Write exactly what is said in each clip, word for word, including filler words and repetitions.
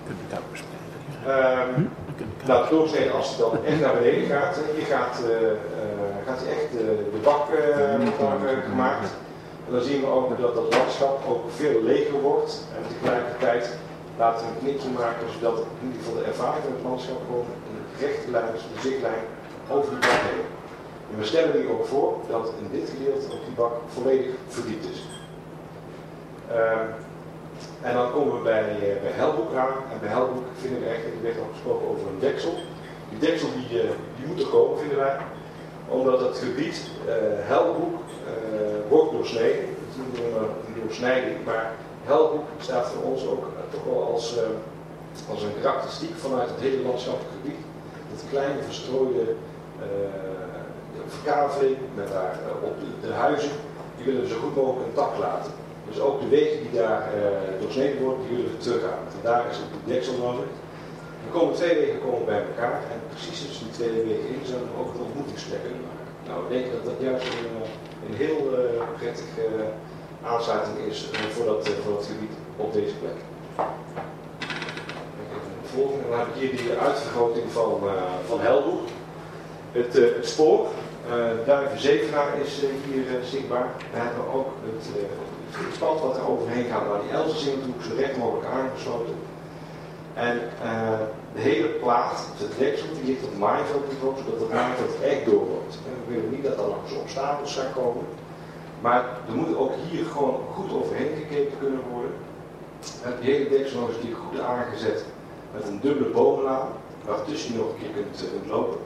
Um, nou, de doorsnede, als hij dan echt naar beneden gaat, hier gaat, uh, uh, gaat hij echt uh, de bak uh, uh, gemaakt. En dan zien we ook dat dat landschap ook veel leger wordt. En tegelijkertijd laten we een knikje maken, zodat in ieder geval de ervaring van het landschap gewoon een rechte lijn, dus de zichtlijn, over die bak heen. En we stellen nu ook voor dat in dit gedeelte ook die bak volledig verdiept is. Uh, en dan komen we bij, uh, bij Helboek aan. En bij Helboek vinden we eigenlijk, er werd al gesproken over een deksel. Die deksel die, uh, die moet er komen, vinden wij. Omdat het gebied uh, Helboek uh, wordt doorsneden. Het is niet een, een doorsnijding, maar Helboek staat voor ons ook uh, toch wel als, uh, als een karakteristiek vanuit het hele landschappelijk gebied. Het kleine verstrooide uh, verkaveling met daar uh, op de, de huizen, die willen we zo goed mogelijk intact laten. Dus ook de wegen die daar uh, doorsneden worden, die willen we terughalen. Vandaar is het die deksel nodig. Er komen twee wegen komen bij elkaar en precies tussen die twee wegen in zouden we ook een ontmoetingsplek kunnen maken. Nou, ik denk dat dat juist een, een heel uh, prettige uh, aansluiting is uh, voor, dat, uh, voor dat gebied op deze plek. De volgende, dan heb ik hier die uitvergroting van, uh, van Helboek. Het, uh, het spoor, uh, Duiven-Zevenaar is uh, hier uh, zichtbaar. We hebben ook het, uh, het pad wat er overheen gaat naar die Elzasinghoek, zo recht mogelijk aangesloten. En uh, de hele plaat, het deksel, die ligt op maaiveldniveau, zodat het maaiveld echt doorloopt. We willen niet dat er langs obstakels gaan komen. Maar er moet ook hier gewoon goed overheen gekeken kunnen worden. Het hele deksel nog eens een keer goed aangezet met een dubbele bovenlaan, waartussen je nog een keer kunt, uh, kunt lopen.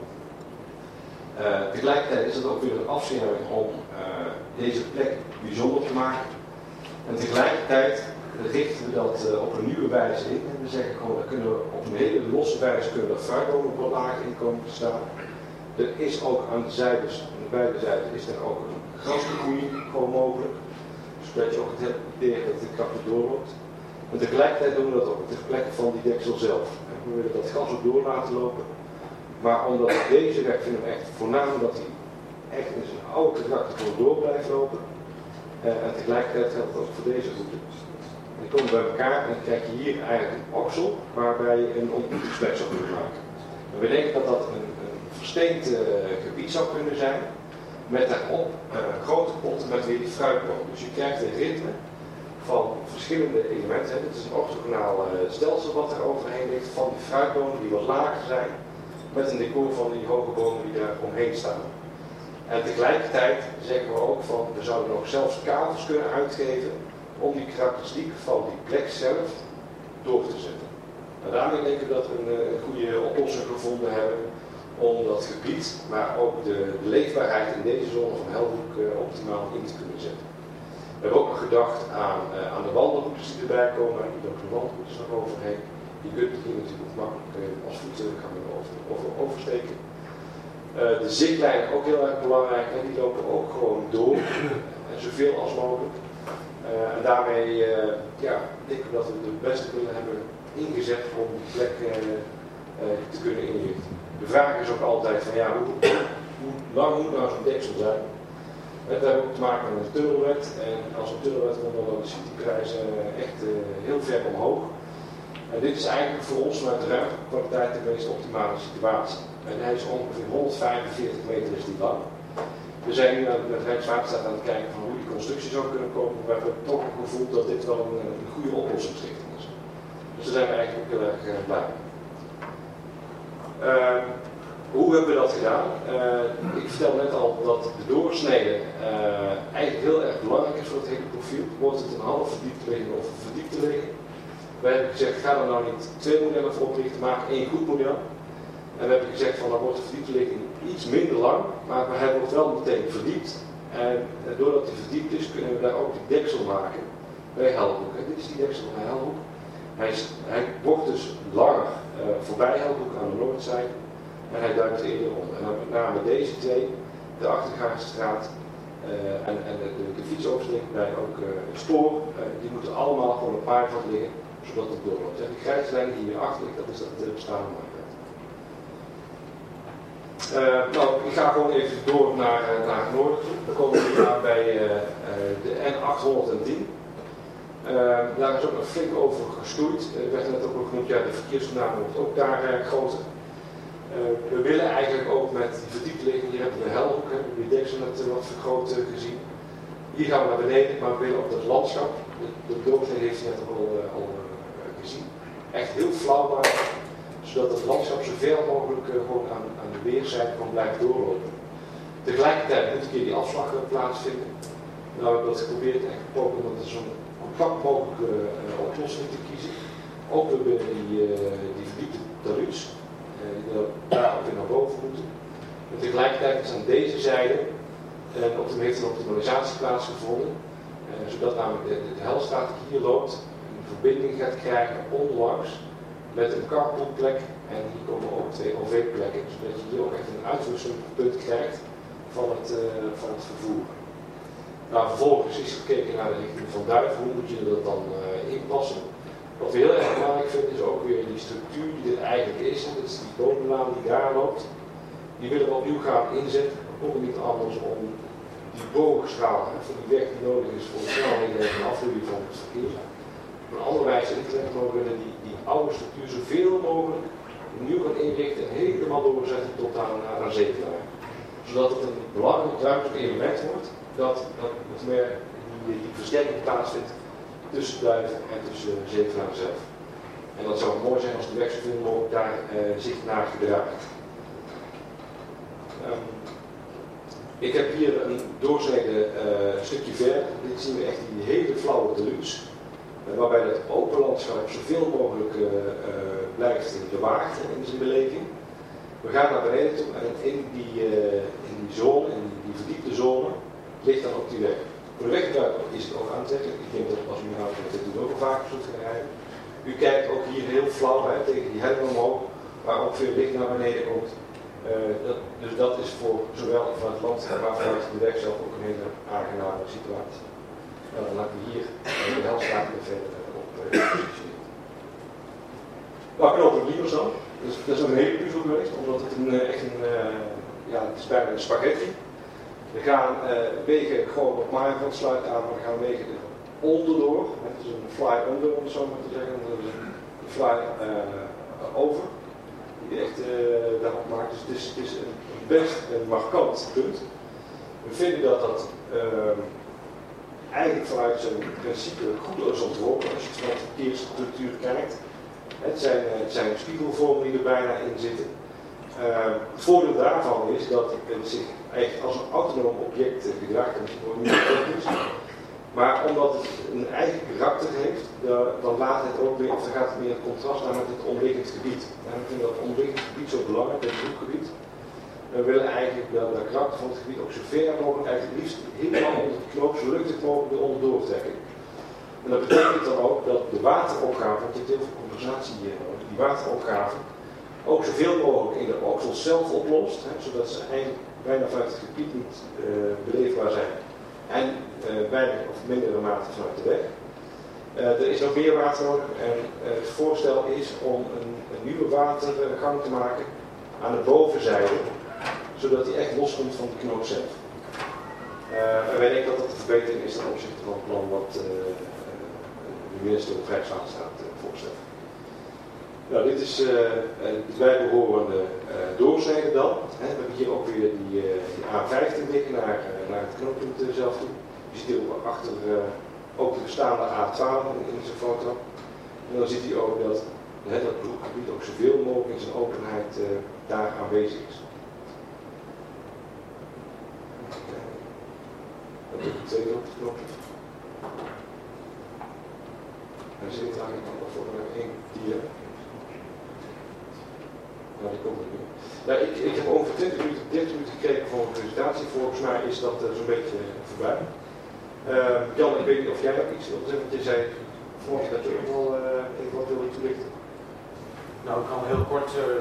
Uh, tegelijkertijd is het ook weer een afscherming om uh, deze plek bijzonder te maken. En tegelijkertijd richten we dat uh, op een nieuwe wijze in. En we zeggen gewoon, dat kunnen we op een hele losse wijze kunnen er fruitbomen op een laag in komen te staan. Er is ook aan de zijdes, aan de beide zijden, is er ook een grasbegroeiing gewoon mogelijk. Zodat je ook het idee hebt dat de krachtig doorloopt. En tegelijkertijd doen we dat ook ter plekke van die deksel zelf. En we willen dat gas ook door laten lopen. Maar omdat deze weg vinden we echt voornamelijk dat hij echt in zijn oude karakter gewoon door blijft lopen. Uh, en tegelijkertijd geldt dat ook voor deze route. Die komen bij elkaar en dan krijg je hier eigenlijk een oksel waarbij je een ontmoetingsplek zou kunnen maken. En we denken dat dat een, een versteend uh, gebied zou kunnen zijn, met daarop uh, grote potten met weer die fruitboom. Dus je krijgt een ritme van verschillende elementen. Het is een orthogonaal uh, stelsel wat er overheen ligt van die fruitbomen die wat lager zijn, met een decor van die hoge bomen die daar omheen staan. En tegelijkertijd zeggen we ook van, we zouden ook zelfs kavels kunnen uitgeven om die karakteristiek van die plek zelf door te zetten. En daarmee denken we dat we een, een goede oplossing gevonden hebben om dat gebied, maar ook de, de leefbaarheid in deze zone van Helboek uh, optimaal in te kunnen zetten. We hebben ook nog gedacht aan, uh, aan de wandelroutes die erbij komen, en ook de wandelroutes nog overheen. Die kunt je natuurlijk makkelijk uh, als voetganger over, over, oversteken. Uh, de zichtlijnen ook heel erg belangrijk, en die lopen ook gewoon door, en zoveel als mogelijk. Uh, en daarmee uh, ja, denken we dat we de beste middelen hebben ingezet om die plek uh, uh, te kunnen inrichten. De vraag is ook altijd van ja, hoe, hoe lang moet nou zo'n deksel zijn? We hebben ook te maken met een tunnelwet en als een tunnelwet komt dan de cityprijzen uh, echt uh, heel ver omhoog. En dit is eigenlijk voor ons vanuit de ruimtekwaliteit de meest optimale situatie. En hij is ongeveer honderdvijfenveertig meter is die lang. We zijn nu met Rijkswaterstaat aan het kijken van hoe die constructie zou kunnen komen. We hebben toch gevoeld dat dit wel een, een goede oplossingsrichting is. Dus daar zijn we eigenlijk ook heel erg uh, blij mee. Uh, hoe hebben we dat gedaan? Uh, ik vertelde net al dat de doorsnede uh, eigenlijk heel erg belangrijk is voor het hele profiel. Wordt het een half verdiept liggen of een verdiept te liggen? Wij hebben gezegd, ga er nou niet twee modellen voor oprichten, maak één goed model. En we hebben gezegd van dan wordt de verdiepte ligging iets minder lang, maar hij wordt wel meteen verdiept. En doordat hij verdiept is, kunnen we daar ook die deksel maken bij Helboek. En dit is die deksel bij Helboek. Hij, is, hij wordt dus langer uh, voorbij Helboek aan de noordzijde en hij duikt eerder om. En dan met name deze twee, de Achtergaarstraat uh, en, en de, de, de fietsoversteek bij ook uh, het spoor, uh, die moeten allemaal gewoon een paar van liggen, zodat het doorloopt. En die grijze lijn die hierachter ligt, dat is dat uh, bestaande markt. Uh, nou, ik ga gewoon even door naar, uh, naar het noorden toe. Dan komen we aan bij uh, uh, de N achthonderdtien. Uh, daar is ook nog flink over gestoeid. Er uh, werd net ook nog genoemd ja, de verkeersvername wordt ook daar uh, groter. Uh, we willen eigenlijk ook met die verdiepte ligging, hier hebben we de Helhoek, de deksel net uh, wat vergroot uh, gezien. Hier gaan we naar beneden, maar we willen ook dat landschap, de, de doorsnede heeft net al, uh, al uh, gezien, echt heel flauw maken, zodat het landschap zo ver mogelijk uh, gewoon aan, aan de weerszijde kan blijven doorlopen. Tegelijkertijd moet een keer die afslag uh, plaatsvinden. Nou, we hebben dat geprobeerd en geprobeerd om er zo'n vlak mogelijke uh, oplossing te kiezen. Ook weer binnen die, uh, die verdiepte taluds, uh, die daar ook weer naar boven moeten. En tegelijkertijd is aan deze zijde een uh, heeft een optimalisatie plaatsgevonden, uh, zodat namelijk de, de, de Helstraat die hier loopt een verbinding gaat krijgen onlangs met een carpoolplek en hier komen ook twee O V-plekken, zodat je hier ook echt een uitwisselingspunt krijgt van het, uh, van het vervoer. Nou, vervolgens is gekeken naar de richting van Duiven, hoe moet je dat dan uh, inpassen. Wat we heel erg belangrijk vinden is ook weer die structuur die dit eigenlijk is, en dat is die bovenlaan die daar loopt. Die willen we opnieuw gaan inzetten, ook niet anders om die boogstraal van die weg die nodig is voor de snelheden en afvloeien van het verkeer. Op een andere wijze in te leggen, maar we willen die, die oude structuur zoveel mogelijk opnieuw gaan inrichten en helemaal doorzetten tot aan, aan Zevenaar. Zodat het een belangrijk ruimtelijk element wordt dat, dat het meer die, die versterking plaatsvindt tussen Duiven en tussen Zevenaar zelf. En dat zou mooi zijn als de weg zoveel mogelijk daar uh, zich naar gedraagt. Um, ik heb hier een doorsnede uh, stukje verder. Dit zien we echt die hele flauwe deluxe. Uh, waarbij het open landschap zoveel mogelijk uh, uh, blijft bewaard in zijn beleving. We gaan naar beneden toe en in die, uh, in die zone, in die, die verdiepte zone, ligt dan ook die weg. Voor de weggebruiker is het ook aantrekkelijk. Ik denk dat als u nou dit doet ook vaak zult gaan rijden. U kijkt ook hier heel flauw hè, tegen die helling omhoog, waar ook veel licht naar beneden komt. Uh, dat, dus dat is voor zowel van het land maar vanuit de weg zelf ook een hele aangename situatie. Nou, dan laten we hier uh, de Helstraat weer verder op positioneren. Uh, nou, knooppunt Liebers dan. Dus, dat is ook een hele puzzel geweest, omdat het een, echt een, uh, ja, het is bijna een spaghetti. We gaan uh, wegen gewoon op Maaiveld sluiten aan, maar we gaan wegen onderdoor. Het is een fly under, om het zo maar te zeggen. Dat is een fly uh, over. Die echt uh, daarop maakt. Dus het is, het is een, best een markant punt. We vinden dat dat uh, eigenlijk vanuit zijn principe goed is ontworpen als je vanuit de verkeersstructuur kijkt. Het zijn, het zijn spiegelvormen die er bijna in zitten. Uh, het voordeel daarvan is dat het zich eigenlijk als een autonoom object uh, gedraagt, en misschien wordt niet technisch. Maar omdat het een eigen karakter heeft, dan laat het ook weer, of dan gaat het meer in contrast naar met het omliggend gebied. En we vinden dat omliggend gebied zo belangrijk, het zoekgebied. We willen eigenlijk dat de karakter van het gebied ook zo ver mogelijk, eigenlijk het liefst helemaal onder de knoop, zo luchtig mogelijk eronder doortrekken. En dat betekent dan ook dat de wateropgave, want je hebt heel veel compensatie hier nodig, die wateropgave ook zoveel mogelijk in de oksel zelf oplost, hè, zodat ze eigenlijk bijna vanuit het gebied niet uh, beleefbaar zijn. En uh, weinig of mindere mate vanuit de weg. Uh, er is nog meer water nodig en uh, het voorstel is om een, een nieuwe watergang te maken aan de bovenzijde, zodat die echt loskomt van de knoop zelf. Uh, en wij denken dat dat een verbetering is ten opzichte van het plan wat uh, de minister op Rijkswaterstaat uh, voorstelt. Nou, dit is uh, de bijbehorende uh, doorsnede dan. He, we hebben hier ook weer die, uh, die A vijftien liggen naar, uh, naar het knooppunt uh, zelf toe. Je ziet hier ook achter uh, ook de bestaande A twaalf in, in zijn foto. En dan ziet hij ook dat he, dat broekgebied ook zoveel mogelijk in zijn openheid uh, daar aanwezig is. Dat is het tweede op het knooppunt. Hij zit eigenlijk al voor één dier. Nou, die komt er nu. Nou, ik, ik heb ongeveer twintig minuten, dertig minuten gekregen voor een presentatie. Volgens mij is dat uh, zo'n beetje voorbij. Uh, Jan, ik weet niet of jij ook iets wilt zeggen, want je zei vanochtend dat je ook wel uh, even wat wilde toelichten. Nou, ik kan heel kort, uh,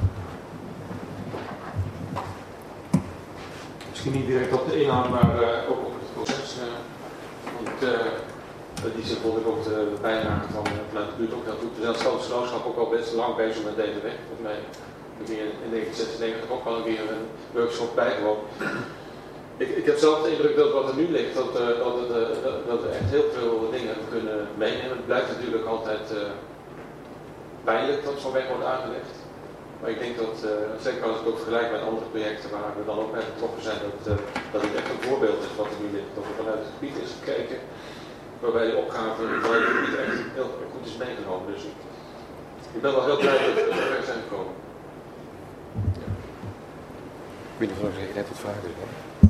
misschien niet direct op de inhoud, maar uh, ook op het proces. Uh, want uh, die zit bijvoorbeeld ook de bijdrage van uh, vanuit de buurt ook heel goed. We zijn als Grote Genootschap ook al best lang bezig met deze weg. Volgens mij heb ik in negentien zesennegentig ook al een keer een workshop bijgewoond. Ik, ik heb zelf de indruk dat wat er nu ligt, dat, uh, dat, het, uh, dat we echt heel veel dingen kunnen meenemen. Het blijft natuurlijk altijd uh, pijnlijk dat zo'n weg wordt aangelegd. Maar ik denk dat, uh, zeker als ik het ook vergelijk met andere projecten waar we dan ook bij betrokken zijn, dat, uh, dat het echt een voorbeeld is wat er nu ligt. Dat er vanuit het gebied is gekeken, waarbij de opgave vanuit het gebied echt heel goed is meegenomen. Dus ik, ik ben wel heel blij dat we er ver zijn gekomen. Ik weet niet of ik net wat vragen wil.